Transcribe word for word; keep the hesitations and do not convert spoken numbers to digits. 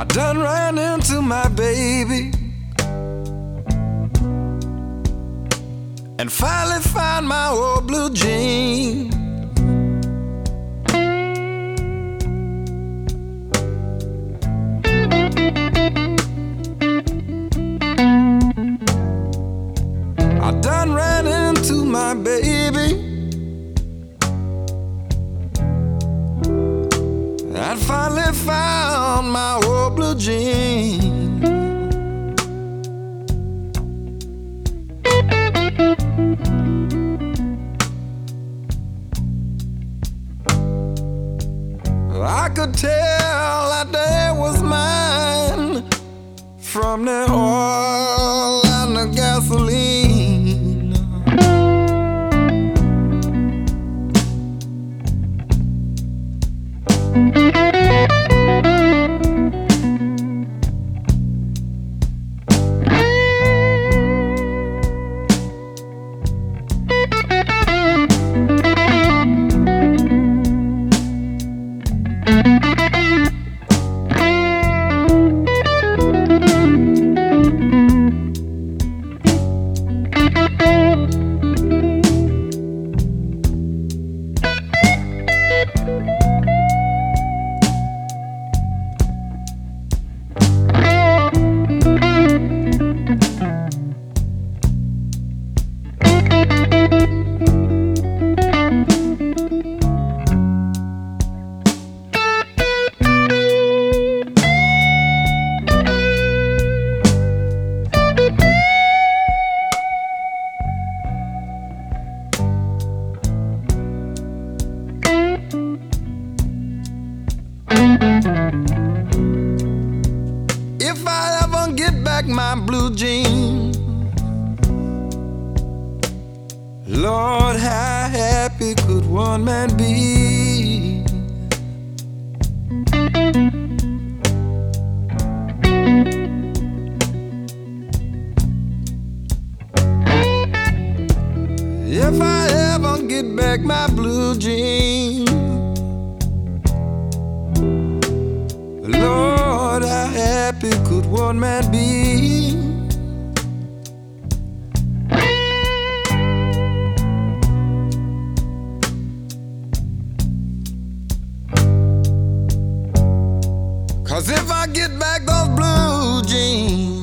done ran into my baby and finally found my old blue jean. I done ran into my baby and finally found my old blue jean. I could tell that day was mine from the oil and the gasoline. If I ever get back my blue jean, Lord, how happy could one man be? If I ever get back my blue jean, Lord, how happy could one man be? Cause if I get back those blue jeans,